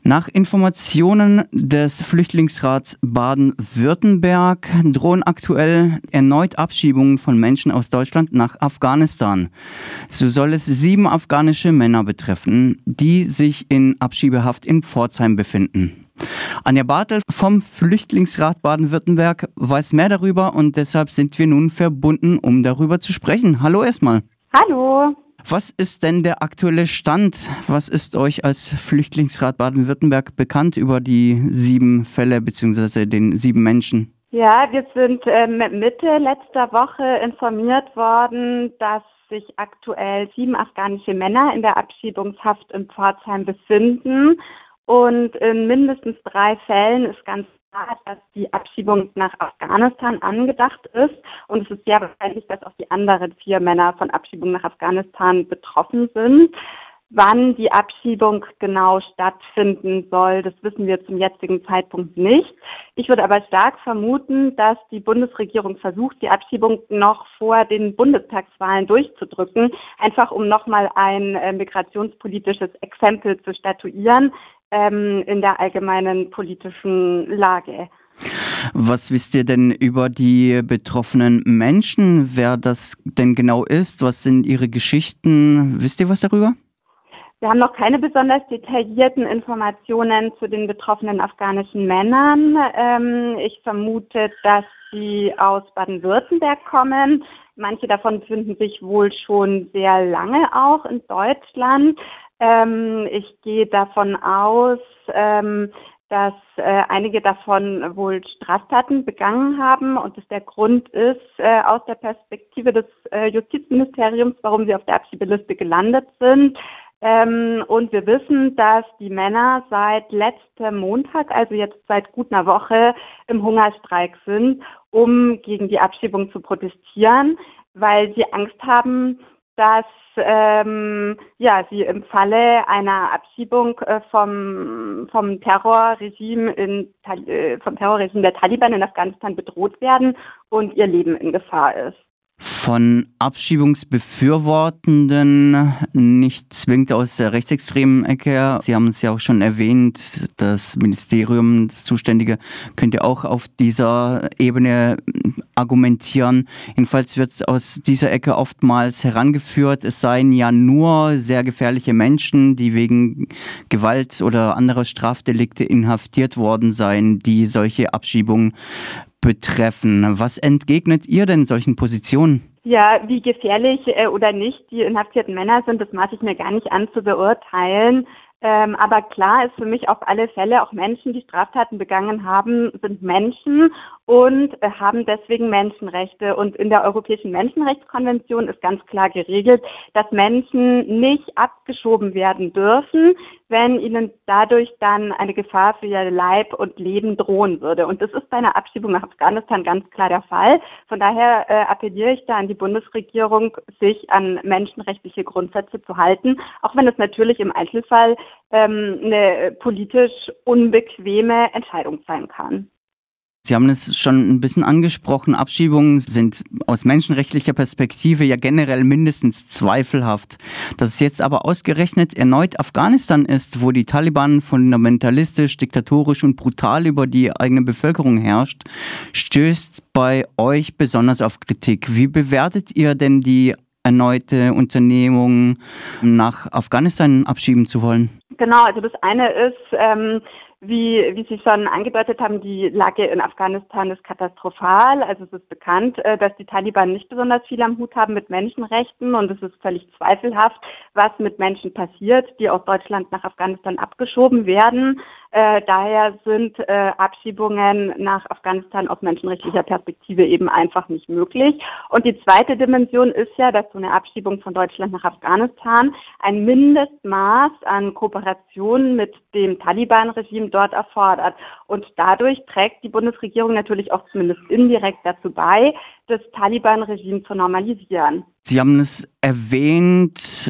Nach Informationen des Flüchtlingsrats Baden-Württemberg drohen aktuell erneut Abschiebungen von Menschen aus Deutschland nach Afghanistan. So soll es 7 afghanische Männer betreffen, die sich in Abschiebehaft in Pforzheim befinden. Anja Bartel vom Flüchtlingsrat Baden-Württemberg weiß mehr darüber und deshalb sind wir nun verbunden, um darüber zu sprechen. Hallo erstmal. Hallo. Was ist denn der aktuelle Stand? Was ist euch als Flüchtlingsrat Baden-Württemberg bekannt über die 7 Fälle bzw. den 7 Menschen? Ja, wir sind Mitte letzter Woche informiert worden, dass sich aktuell 7 afghanische Männer in der Abschiebungshaft in Pforzheim befinden. Und in mindestens 3 Fällen ist ganz klar, dass die Abschiebung nach Afghanistan angedacht ist. Und es ist sehr wahrscheinlich, dass auch die anderen 4 Männer von Abschiebung nach Afghanistan betroffen sind. Wann die Abschiebung genau stattfinden soll, das wissen wir zum jetzigen Zeitpunkt nicht. Ich würde aber stark vermuten, dass die Bundesregierung versucht, die Abschiebung noch vor den Bundestagswahlen durchzudrücken, einfach um nochmal ein migrationspolitisches Exempel zu statuieren in der allgemeinen politischen Lage. Was wisst ihr denn über die betroffenen Menschen, wer das denn genau ist? Was sind ihre Geschichten? Wisst ihr was darüber? Wir haben noch keine besonders detaillierten Informationen zu den betroffenen afghanischen Männern. Ich vermute, dass sie aus Baden-Württemberg kommen. Manche davon befinden sich wohl schon sehr lange auch in Deutschland. Ich gehe davon aus, dass einige davon wohl Straftaten begangen haben und das der Grund ist, aus der Perspektive des Justizministeriums, warum sie auf der Abschiebeliste gelandet sind. Und wir wissen, dass die Männer seit letztem Montag, also jetzt seit gut einer Woche, im Hungerstreik sind, um gegen die Abschiebung zu protestieren, weil sie Angst haben, dass sie im Falle einer Abschiebung vom Terrorregime der Taliban in Afghanistan bedroht werden und ihr Leben in Gefahr ist. Von Abschiebungsbefürwortenden, nicht zwingend aus der rechtsextremen Ecke. Sie haben es ja auch schon erwähnt, das Ministerium, das Zuständige, könnte auch auf dieser Ebene argumentieren. Jedenfalls wird aus dieser Ecke oftmals herangeführt, es seien ja nur sehr gefährliche Menschen, die wegen Gewalt oder anderer Strafdelikte inhaftiert worden seien, die solche Abschiebungen betreffen. Was entgegnet ihr denn solchen Positionen? Ja, wie gefährlich oder nicht die inhaftierten Männer sind, das maße ich mir gar nicht an zu beurteilen. Aber klar ist für mich auf alle Fälle, auch Menschen, die Straftaten begangen haben, sind Menschen und haben deswegen Menschenrechte. Und in der Europäischen Menschenrechtskonvention ist ganz klar geregelt, dass Menschen nicht abgeschoben werden dürfen, wenn ihnen dadurch dann eine Gefahr für ihr Leib und Leben drohen würde. Und das ist bei einer Abschiebung nach Afghanistan ganz klar der Fall. Von daher appelliere ich da an die Bundesregierung, sich an menschenrechtliche Grundsätze zu halten, auch wenn es natürlich im Einzelfall eine politisch unbequeme Entscheidung sein kann. Sie haben es schon ein bisschen angesprochen, Abschiebungen sind aus menschenrechtlicher Perspektive ja generell mindestens zweifelhaft. Dass es jetzt aber ausgerechnet erneut Afghanistan ist, wo die Taliban fundamentalistisch, diktatorisch und brutal über die eigene Bevölkerung herrscht, stößt bei euch besonders auf Kritik. Wie bewertet ihr denn die erneute Unternehmung, nach Afghanistan abschieben zu wollen? Genau, also das eine ist, wie Sie schon angedeutet haben, die Lage in Afghanistan ist katastrophal. Also es ist bekannt, dass die Taliban nicht besonders viel am Hut haben mit Menschenrechten und es ist völlig zweifelhaft, was mit Menschen passiert, die aus Deutschland nach Afghanistan abgeschoben werden. Daher sind Abschiebungen nach Afghanistan aus menschenrechtlicher Perspektive eben einfach nicht möglich. Und die zweite Dimension ist ja, dass so eine Abschiebung von Deutschland nach Afghanistan ein Mindestmaß an Kooperation mit dem Taliban-Regime dort erfordert. Und dadurch trägt die Bundesregierung natürlich auch zumindest indirekt dazu bei, das Taliban-Regime zu normalisieren. Sie haben es erwähnt,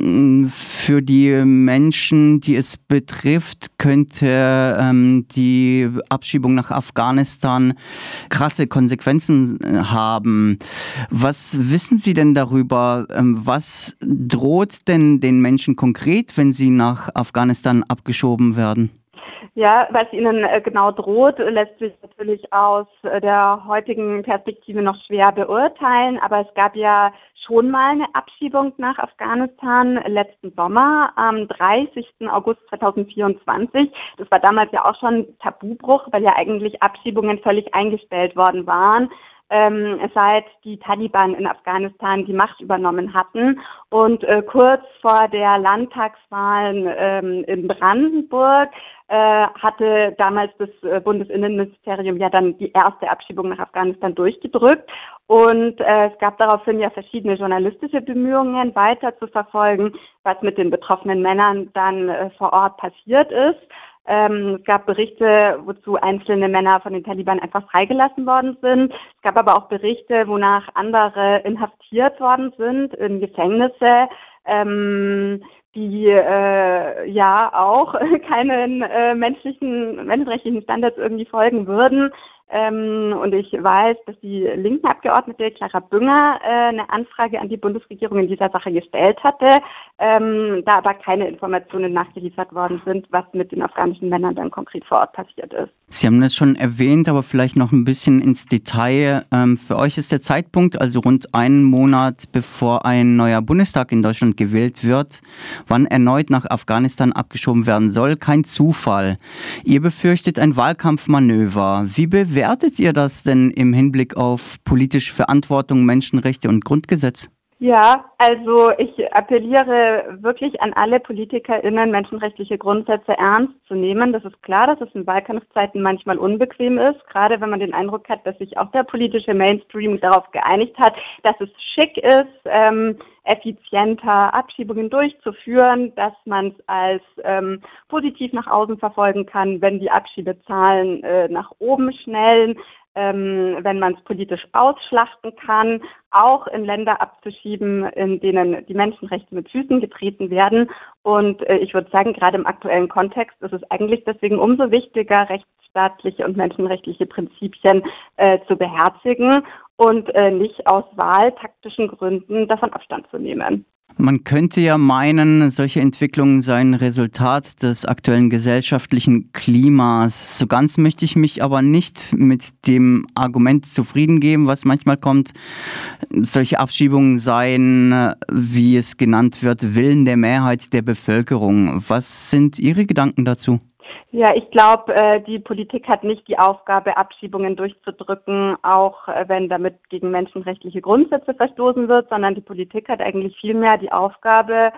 für die Menschen, die es betrifft, könnte die Abschiebung nach Afghanistan krasse Konsequenzen haben. Was wissen Sie denn darüber? Was droht denn den Menschen konkret, wenn sie nach Afghanistan abgeschoben werden? Ja, was ihnen genau droht, lässt sich natürlich aus der heutigen Perspektive noch schwer beurteilen. Aber es gab ja schon mal eine Abschiebung nach Afghanistan letzten Sommer am 30. August 2024. Das war damals ja auch schon Tabubruch, weil ja eigentlich Abschiebungen völlig eingestellt worden waren, seit die Taliban in Afghanistan die Macht übernommen hatten. Und kurz vor der Landtagswahlen in Brandenburg hatte damals das Bundesinnenministerium ja dann die erste Abschiebung nach Afghanistan durchgedrückt. Und es gab daraufhin ja verschiedene journalistische Bemühungen, weiter zu verfolgen, was mit den betroffenen Männern dann vor Ort passiert ist. Es gab Berichte, wozu einzelne Männer von den Taliban einfach freigelassen worden sind. Es gab aber auch Berichte, wonach andere inhaftiert worden sind in Gefängnisse, die ja auch keinen menschenrechtlichen Standards irgendwie folgen würden. Und ich weiß, dass die linken Abgeordnete Clara Bünger eine Anfrage an die Bundesregierung in dieser Sache gestellt hatte, da aber keine Informationen nachgeliefert worden sind, was mit den afghanischen Männern dann konkret vor Ort passiert ist. Sie haben das schon erwähnt, aber vielleicht noch ein bisschen ins Detail. Für euch ist der Zeitpunkt, also rund einen Monat bevor ein neuer Bundestag in Deutschland gewählt wird, wann erneut nach Afghanistan abgeschoben werden soll, kein Zufall. Ihr befürchtet ein Wahlkampfmanöver. Wie bewertet ihr das denn im Hinblick auf politische Verantwortung, Menschenrechte und Grundgesetz? Ja, also ich appelliere wirklich an alle PolitikerInnen, menschenrechtliche Grundsätze ernst zu nehmen. Das ist klar, dass es in Wahlkampfzeiten manchmal unbequem ist, gerade wenn man den Eindruck hat, dass sich auch der politische Mainstream darauf geeinigt hat, dass es schick ist, effizienter Abschiebungen durchzuführen, dass man es als positiv nach außen verfolgen kann, wenn die Abschiebezahlen nach oben schnellen, wenn man es politisch ausschlachten kann, auch in Länder abzuschieben, in denen die Menschenrechte mit Füßen getreten werden. Und ich würde sagen, gerade im aktuellen Kontext ist es eigentlich deswegen umso wichtiger, rechtsstaatliche und menschenrechtliche Prinzipien zu beherzigen und nicht aus wahltaktischen Gründen davon Abstand zu nehmen. Man könnte ja meinen, solche Entwicklungen seien Resultat des aktuellen gesellschaftlichen Klimas. So ganz möchte ich mich aber nicht mit dem Argument zufrieden geben, was manchmal kommt, solche Abschiebungen seien, wie es genannt wird, Willen der Mehrheit der Bevölkerung. Was sind Ihre Gedanken dazu? Ja, ich glaube, die Politik hat nicht die Aufgabe, Abschiebungen durchzudrücken, auch wenn damit gegen menschenrechtliche Grundsätze verstoßen wird, sondern die Politik hat eigentlich vielmehr die Aufgabe,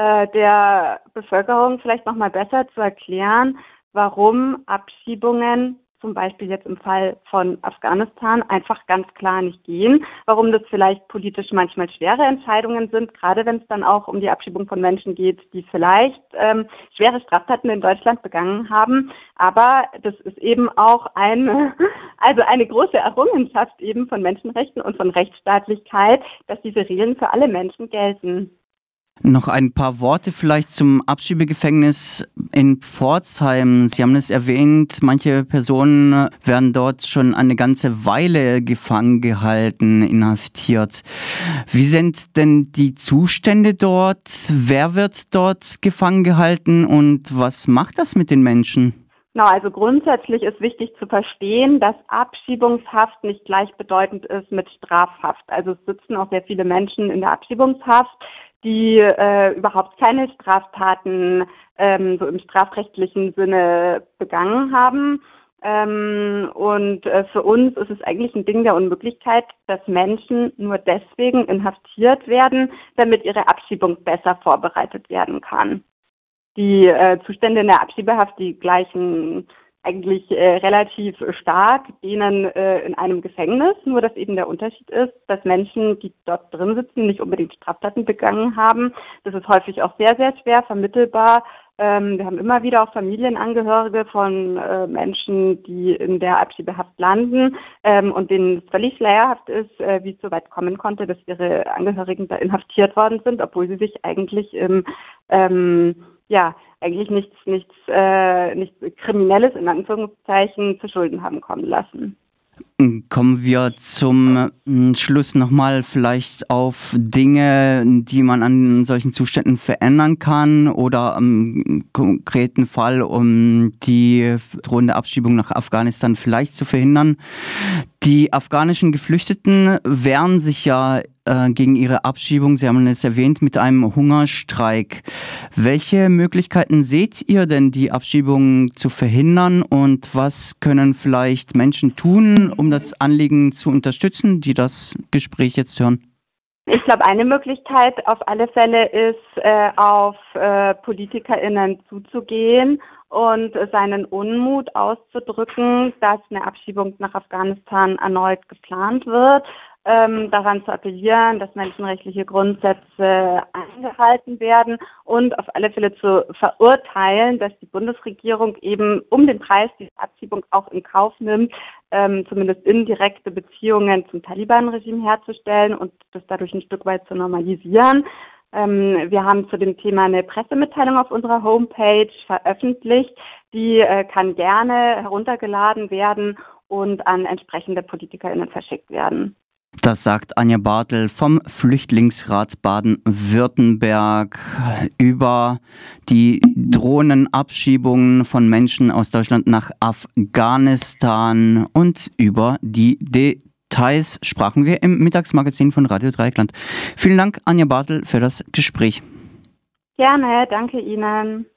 der Bevölkerung vielleicht nochmal besser zu erklären, warum Abschiebungen zum Beispiel jetzt im Fall von Afghanistan einfach ganz klar nicht gehen, warum das vielleicht politisch manchmal schwere Entscheidungen sind, gerade wenn es dann auch um die Abschiebung von Menschen geht, die vielleicht schwere Straftaten in Deutschland begangen haben. Aber das ist eben auch eine große Errungenschaft eben von Menschenrechten und von Rechtsstaatlichkeit, dass diese Regeln für alle Menschen gelten. Noch ein paar Worte vielleicht zum Abschiebegefängnis in Pforzheim. Sie haben es erwähnt, manche Personen werden dort schon eine ganze Weile gefangen gehalten, inhaftiert. Wie sind denn die Zustände dort? Wer wird dort gefangen gehalten und was macht das mit den Menschen? Genau, also grundsätzlich ist wichtig zu verstehen, dass Abschiebungshaft nicht gleichbedeutend ist mit Strafhaft. Also es sitzen auch sehr viele Menschen in der Abschiebungshaft, die überhaupt keine Straftaten so im strafrechtlichen Sinne begangen haben. Für uns ist es eigentlich ein Ding der Unmöglichkeit, dass Menschen nur deswegen inhaftiert werden, damit ihre Abschiebung besser vorbereitet werden kann. Die Zustände in der Abschiebehaft, die gleichen eigentlich relativ stark denen in einem Gefängnis, nur dass eben der Unterschied ist, dass Menschen, die dort drin sitzen, nicht unbedingt Straftaten begangen haben. Das ist häufig auch sehr, sehr schwer vermittelbar. Wir haben immer wieder auch Familienangehörige von Menschen, die in der Abschiebehaft landen und denen es völlig schleierhaft ist, wie es so weit kommen konnte, dass ihre Angehörigen da inhaftiert worden sind, obwohl sie sich eigentlich eigentlich nichts Kriminelles in Anführungszeichen zu Schulden haben kommen lassen. Kommen wir zum Schluss nochmal vielleicht auf Dinge, die man an solchen Zuständen verändern kann oder im konkreten Fall, um die drohende Abschiebung nach Afghanistan vielleicht zu verhindern. Die afghanischen Geflüchteten wehren sich ja gegen ihre Abschiebung, Sie haben es erwähnt, mit einem Hungerstreik. Welche Möglichkeiten seht ihr denn, die Abschiebung zu verhindern, und was können vielleicht Menschen tun, um das Anliegen zu unterstützen, die das Gespräch jetzt hören? Ich glaube, eine Möglichkeit auf alle Fälle ist, auf PolitikerInnen zuzugehen und seinen Unmut auszudrücken, dass eine Abschiebung nach Afghanistan erneut geplant wird. Daran zu appellieren, dass menschenrechtliche Grundsätze eingehalten werden und auf alle Fälle zu verurteilen, dass die Bundesregierung eben um den Preis dieser Abschiebung auch in Kauf nimmt, zumindest indirekte Beziehungen zum Taliban-Regime herzustellen und das dadurch ein Stück weit zu normalisieren. Wir haben zu dem Thema eine Pressemitteilung auf unserer Homepage veröffentlicht. Die kann gerne heruntergeladen werden und an entsprechende PolitikerInnen verschickt werden. Das sagt Anja Bartel vom Flüchtlingsrat Baden-Württemberg über die drohenden Abschiebungen von Menschen aus Deutschland nach Afghanistan, und über die Details sprachen wir im Mittagsmagazin von Radio Dreieckland. Vielen Dank, Anja Bartel, für das Gespräch. Gerne, danke Ihnen.